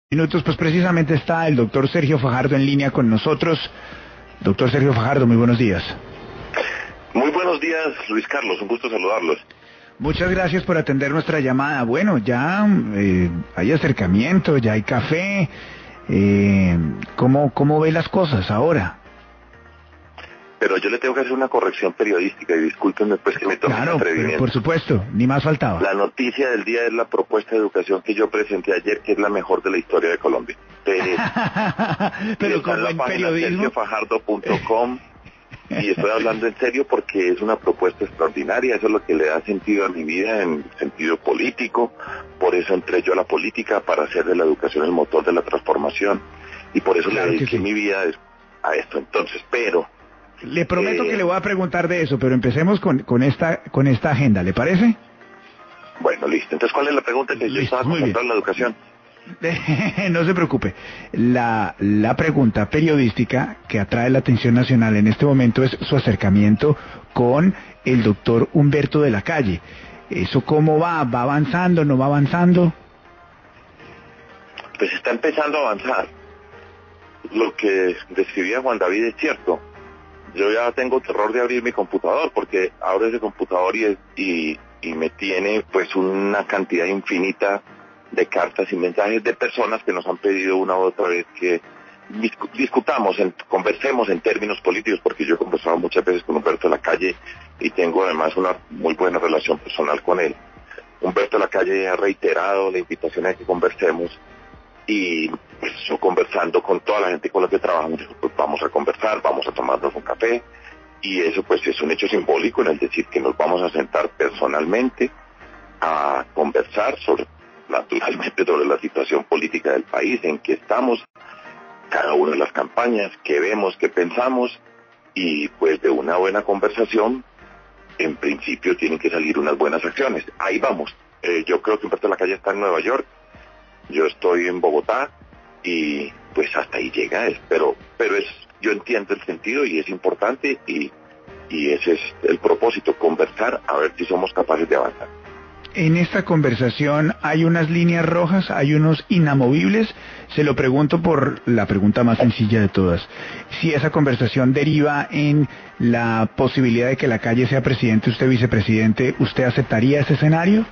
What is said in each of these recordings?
Minutos, pues precisamente está el doctor Sergio Fajardo en línea con nosotros. Doctor Sergio Fajardo, muy buenos días. Muy buenos días, Luis Carlos, un gusto saludarlos. Muchas gracias por atender nuestra llamada. Bueno, ya hay acercamiento, ya hay café. ¿Cómo ve las cosas ahora? Pero yo le tengo que hacer una corrección periodística y discúlpenme pues que me tome Claro, ese atrevimiento. por supuesto, ni más faltaba. La noticia del día es la propuesta de educación que yo presenté ayer, que es la mejor de la historia de Colombia. Pero como en periodismo. sergiofajardo.com y estoy hablando en serio porque es una propuesta extraordinaria, eso es lo que le da sentido a mi vida en sentido político, por eso entré yo a la política, para hacer de la educación el motor de la transformación, y por eso Claro le dediqué mi vida a esto. Entonces, pero... Le prometo que le voy a preguntar de eso, pero empecemos con esta agenda, ¿le parece? Bueno, listo. Entonces, ¿cuál es la pregunta? Que yo estaba concentrado en la educación. No se preocupe. La pregunta periodística que atrae la atención nacional en este momento es su acercamiento con el doctor Humberto de la Calle. ¿Eso cómo va? ¿Va avanzando? ¿No va avanzando? Pues está empezando a avanzar. Lo que describía Juan David es cierto. Yo ya tengo terror de abrir mi computador, porque abro ese computador y me tiene pues una cantidad infinita de cartas y mensajes de personas que nos han pedido una u otra vez que discutamos, conversemos en términos políticos, porque yo he conversado muchas veces con Humberto de la Calle y tengo además una muy buena relación personal con él. Humberto de la Calle ha reiterado la invitación a que conversemos, y pues yo conversando con toda la gente con la que trabajamos, pues vamos a conversar, vamos a tomarnos un café, y eso pues es un hecho simbólico en el decir que nos vamos a sentar personalmente a conversar naturalmente sobre la situación política del país, en que estamos, cada una de las campañas, qué vemos, qué pensamos, y pues de una buena conversación, en principio tienen que salir unas buenas acciones. Ahí vamos. Yo creo que Humberto de la Calle está en Nueva York, yo estoy en Bogotá, y pues hasta ahí llega, pero yo entiendo el sentido y es importante, y ese es el propósito, conversar a ver si somos capaces de avanzar. En esta conversación hay unas líneas rojas, hay unos inamovibles. Se lo pregunto por la pregunta más sencilla de todas. Si esa conversación deriva en la posibilidad de que la Calle sea presidente, usted vicepresidente, ¿usted aceptaría ese escenario?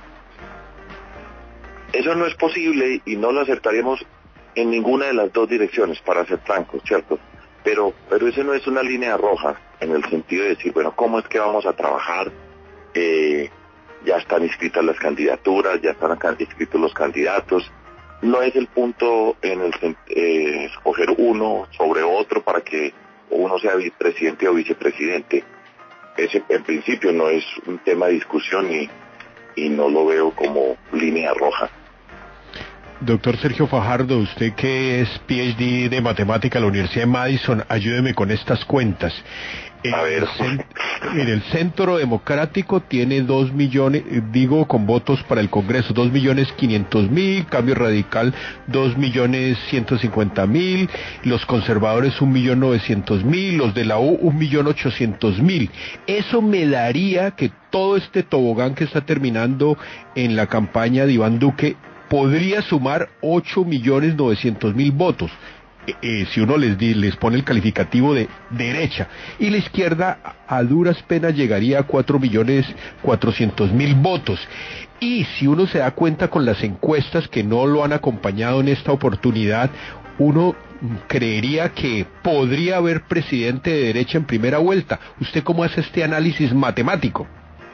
Eso no es posible y no lo aceptaríamos en ninguna de las dos direcciones, para ser francos, ¿cierto? Pero eso no es una línea roja, en el sentido de decir, bueno, ¿cómo es que vamos a trabajar? Ya están inscritas las candidaturas, ya están inscritos los candidatos. No es el punto en el escoger uno sobre otro para que uno sea vicepresidente o vicepresidente. Ese en principio no es un tema de discusión y no lo veo como línea roja. Doctor Sergio Fajardo, usted que es PhD de matemática en la Universidad de Madison, ayúdeme con estas cuentas. A ver. Mire, el Centro Democrático tiene 2 millones, con votos para el Congreso, 2.500.000, Cambio Radical 2.150.000, los conservadores 1.900.000, los de la U 1.800.000. Eso me daría que todo este tobogán que está terminando en la campaña de Iván Duque podría sumar 8.900.000 votos. Si uno les pone el calificativo de derecha, y la izquierda a duras penas llegaría a 4.400.000 votos. Y si uno se da cuenta con las encuestas que no lo han acompañado en esta oportunidad, uno creería que podría haber presidente de derecha en primera vuelta. ¿Usted cómo hace este análisis matemático?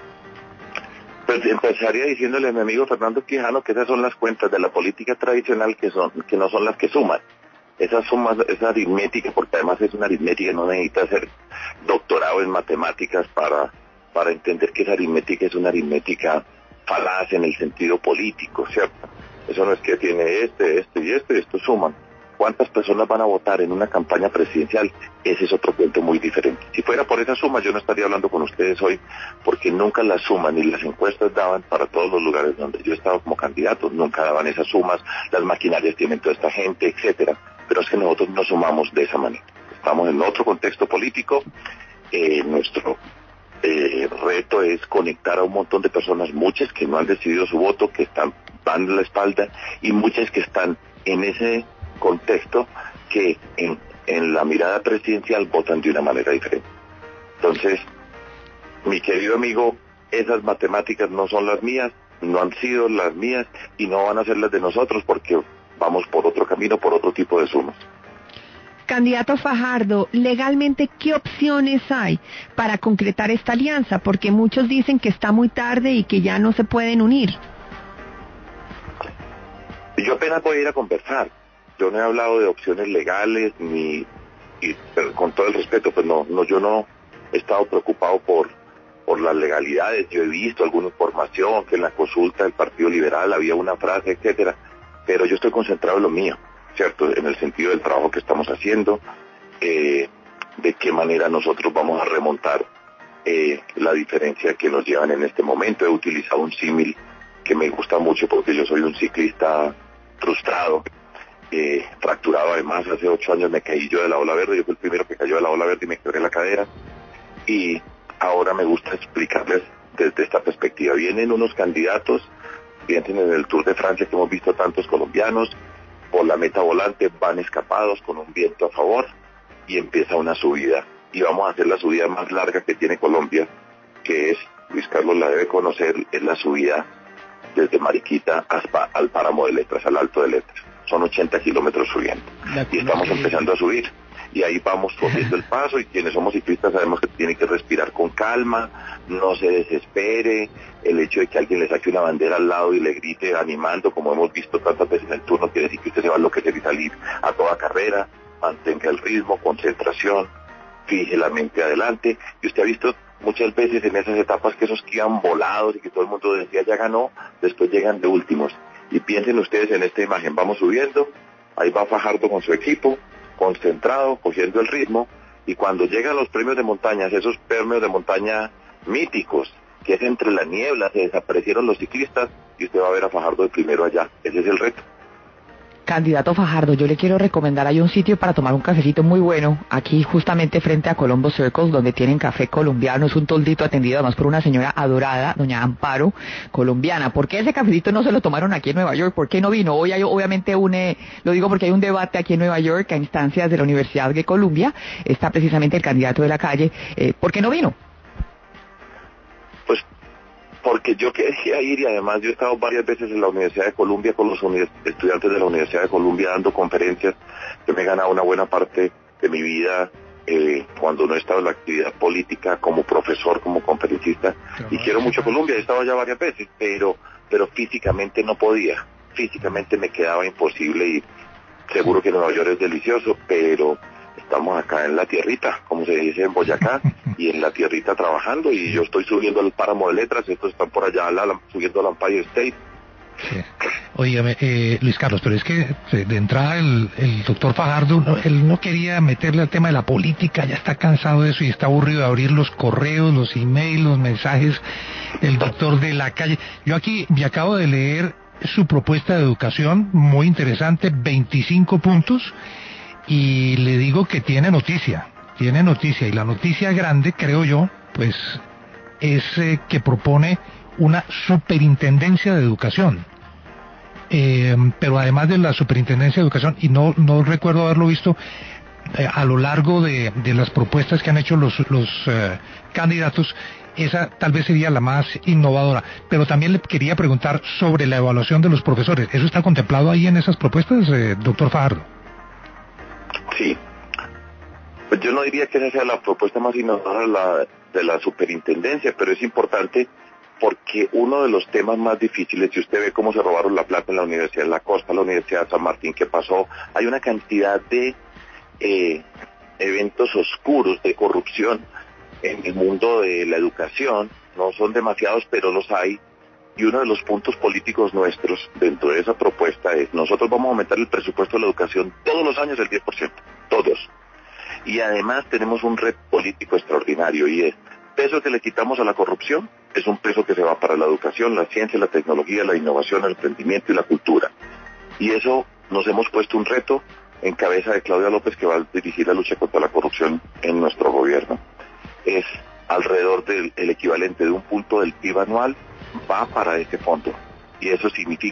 Pues empezaría diciéndole a mi amigo Fernando Quijano que esas son las cuentas de la política tradicional que no son las que suman. Esas sumas, esa aritmética, porque además es una aritmética, no necesita hacer doctorado en matemáticas para entender que esa aritmética es una aritmética falaz en el sentido político, ¿cierto? Eso no es que tiene esto suman. ¿Cuántas personas van a votar en una campaña presidencial? Ese es otro cuento muy diferente. Si fuera por esa suma, yo no estaría hablando con ustedes hoy, porque nunca las suman, ni las encuestas daban para todos los lugares donde yo he estado como candidato, nunca daban esas sumas, las maquinarias tienen toda esta gente, etcétera. Pero es que nosotros no sumamos de esa manera. Estamos en otro contexto político. Nuestro reto es conectar a un montón de personas, muchas que no han decidido su voto, que están dando la espalda, y muchas que están en ese contexto que en la mirada presidencial votan de una manera diferente. Entonces, mi querido amigo, esas matemáticas no son las mías, no han sido las mías y no van a ser las de nosotros porque vamos por otro camino, por otro tipo de sumas. Candidato Fajardo, legalmente, ¿qué opciones hay para concretar esta alianza? Porque muchos dicen que está muy tarde y que ya no se pueden unir. Yo apenas voy a ir a conversar. Yo no he hablado de opciones legales, pero con todo el respeto, pues yo no he estado preocupado por las legalidades. Yo he visto alguna información que en la consulta del Partido Liberal había una frase, etcétera, pero yo estoy concentrado en lo mío, ¿cierto? En el sentido del trabajo que estamos haciendo, de qué manera nosotros vamos a remontar la diferencia que nos llevan en este momento. He utilizado un símil que me gusta mucho porque yo soy un ciclista frustrado, fracturado además. Hace 8 años me caí yo de la ola verde, yo fui el primero que cayó de la ola verde y me quebré la cadera, y ahora me gusta explicarles desde esta perspectiva. Vienen unos candidatos, piensen en el Tour de Francia que hemos visto tantos colombianos, por la meta volante van escapados con un viento a favor y empieza una subida, y vamos a hacer la subida más larga que tiene Colombia, que es, Luis Carlos la debe conocer, es la subida desde Mariquita hasta al páramo de Letras, al Alto de Letras. Son 80 kilómetros subiendo y estamos empezando a subir, y ahí vamos cogiendo el paso, y quienes somos ciclistas sabemos que tiene que respirar con calma, no se desespere. El hecho de que alguien le saque una bandera al lado y le grite animando, como hemos visto tantas veces en el Tour, no quiere decir que usted se va a enloquecer y salir a toda carrera. Mantenga el ritmo, concentración, fije la mente adelante. Y usted ha visto muchas veces en esas etapas que esos que iban volados y que todo el mundo decía ya ganó, después llegan de últimos. Y piensen ustedes en esta imagen, vamos subiendo, ahí va Fajardo con su equipo, concentrado, cogiendo el ritmo, y cuando llegan los premios de montañas, esos premios de montaña míticos, que es entre la niebla, se desaparecieron los ciclistas, y usted va a ver a Fajardo de primero allá. Ese es el reto. Candidato Fajardo, yo le quiero recomendar, hay un sitio para tomar un cafecito muy bueno, aquí justamente frente a Colombo Circles, donde tienen café colombiano, es un toldito atendido además por una señora adorada, doña Amparo, colombiana. ¿Por qué ese cafecito no se lo tomaron aquí en Nueva York? ¿Por qué no vino? Hoy hay obviamente lo digo porque hay un debate aquí en Nueva York a instancias de la Universidad de Columbia, está precisamente el candidato de la calle, ¿por qué no vino? Pues porque yo quería ir, y además yo he estado varias veces en la Universidad de Columbia con los estudiantes de la Universidad de Columbia dando conferencias. Yo me he ganado una buena parte de mi vida cuando no he estado en la actividad política, como profesor, como conferencista, y quiero mucho Colombia, he estado allá varias veces, pero físicamente no podía, físicamente me quedaba imposible ir. Seguro que Nueva York es delicioso, pero estamos acá en la tierrita, como se dice en Boyacá, y en la tierrita trabajando, y yo estoy subiendo el páramo de Letras, estos están por allá subiendo al Empire State. Sí. Óigame, Luis Carlos, pero es que de entrada el doctor Fajardo, él no quería meterle al tema de la política, ya está cansado de eso y está aburrido de abrir los correos, los emails, los mensajes del doctor de la calle. Yo aquí me acabo de leer su propuesta de educación, muy interesante, 25 puntos, y le digo que tiene noticia, y la noticia grande, creo yo, pues es que propone una superintendencia de educación. Pero además de la superintendencia de educación, y no recuerdo haberlo visto a lo largo de las propuestas que han hecho los candidatos, esa tal vez sería la más innovadora. Pero también le quería preguntar sobre la evaluación de los profesores. ¿Eso está contemplado ahí en esas propuestas, doctor Fajardo? Sí. Pues yo no diría que esa sea la propuesta más innovadora de la superintendencia, pero es importante porque uno de los temas más difíciles, si usted ve cómo se robaron la plata en la Universidad de la Costa, la Universidad de San Martín, ¿qué pasó? Hay una cantidad de eventos oscuros de corrupción en el mundo de la educación, no son demasiados, pero los hay, y uno de los puntos políticos nuestros dentro de esa propuesta es, nosotros vamos a aumentar el presupuesto de la educación todos los años el 10%, todos, y además tenemos un reto político extraordinario, y es, peso que le quitamos a la corrupción es un peso que se va para la educación, la ciencia, la tecnología, la innovación, el emprendimiento y la cultura. Y eso nos hemos puesto un reto en cabeza de Claudia López, que va a dirigir la lucha contra la corrupción en nuestro gobierno. Es alrededor del equivalente de 1 punto del PIB anual va para este fondo. Y eso significa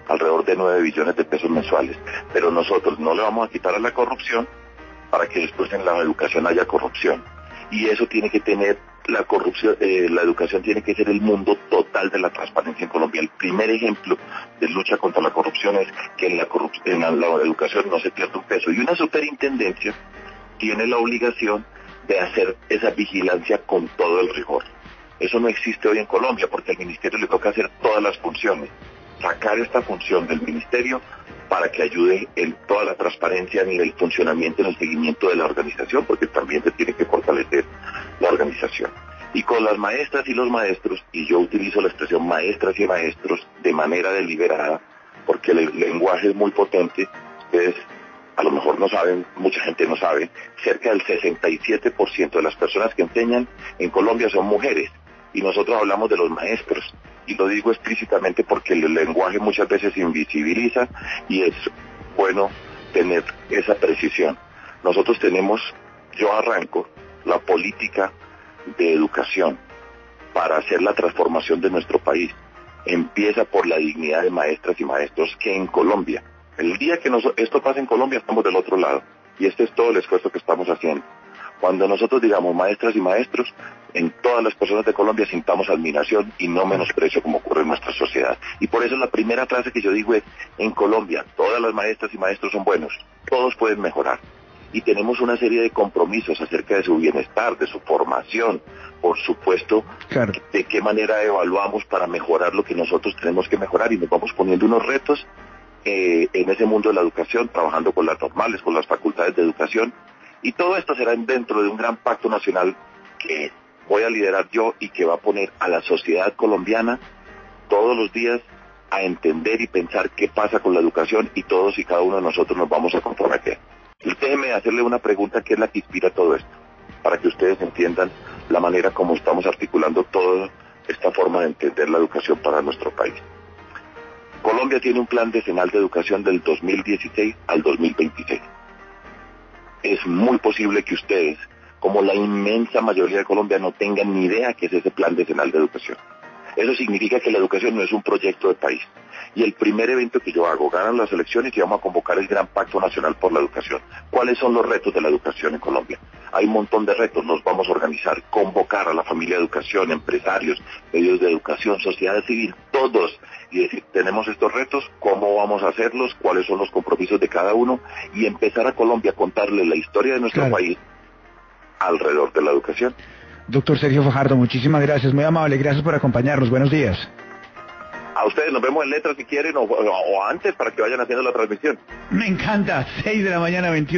alrededor de 9 billones de pesos mensuales. Pero nosotros no le vamos a quitar a la corrupción para que después en la educación haya corrupción. Y eso tiene que tener, la corrupción, la educación tiene que ser el mundo total de la transparencia en Colombia. El primer ejemplo de lucha contra la corrupción es que en la educación no se pierda un peso. Y una superintendencia tiene la obligación de hacer esa vigilancia con todo el rigor. Eso no existe hoy en Colombia porque al ministerio le toca hacer todas las funciones. Sacar esta función del ministerio para que ayude en toda la transparencia, en el funcionamiento, en el seguimiento de la organización, porque también se tiene que fortalecer la organización. Y con las maestras y los maestros, y yo utilizo la expresión maestras y maestros de manera deliberada, porque el lenguaje es muy potente. Ustedes a lo mejor no saben, mucha gente no sabe, cerca del 67% de las personas que enseñan en Colombia son mujeres, y nosotros hablamos de los maestros. Y lo digo explícitamente porque el lenguaje muchas veces invisibiliza y es bueno tener esa precisión. Nosotros tenemos, yo arranco la política de educación para hacer la transformación de nuestro país. Empieza por la dignidad de maestras y maestros que en Colombia, el día que esto pasa en Colombia estamos del otro lado y este es todo el esfuerzo que estamos haciendo. Cuando nosotros digamos maestras y maestros, en todas las personas de Colombia sintamos admiración y no menosprecio como ocurre en nuestra sociedad. Y por eso la primera frase que yo digo es, en Colombia todas las maestras y maestros son buenos, todos pueden mejorar. Y tenemos una serie de compromisos acerca de su bienestar, de su formación, por supuesto, Claro. de qué manera evaluamos para mejorar lo que nosotros tenemos que mejorar y nos vamos poniendo unos retos en ese mundo de la educación, trabajando con las normales, con las facultades de educación. Y todo esto será dentro de un gran pacto nacional que voy a liderar yo y que va a poner a la sociedad colombiana todos los días a entender y pensar qué pasa con la educación y todos y cada uno de nosotros nos vamos a comprometer. Y déjenme hacerle una pregunta que es la que inspira todo esto, para que ustedes entiendan la manera como estamos articulando toda esta forma de entender la educación para nuestro país. Colombia tiene un plan decenal de educación del 2016 al 2026. Es muy posible que ustedes, como la inmensa mayoría de Colombia, no tengan ni idea qué es ese plan decenal de educación. Eso significa que la educación no es un proyecto de país. Y el primer evento que yo hago, ganan las elecciones y vamos a convocar el Gran Pacto Nacional por la Educación. ¿Cuáles son los retos de la educación en Colombia? Hay un montón de retos, nos vamos a organizar, convocar a la familia de educación, empresarios, medios de educación, sociedad civil, todos, y decir, tenemos estos retos, ¿cómo vamos a hacerlos? ¿Cuáles son los compromisos de cada uno? Y empezar a Colombia a contarle la historia de nuestro país alrededor de la educación. Doctor Sergio Fajardo, muchísimas gracias, muy amable, gracias por acompañarnos, buenos días. A ustedes nos vemos en letras si quieren o antes para que vayan haciendo la transmisión. Me encanta, 6 de la mañana, 21.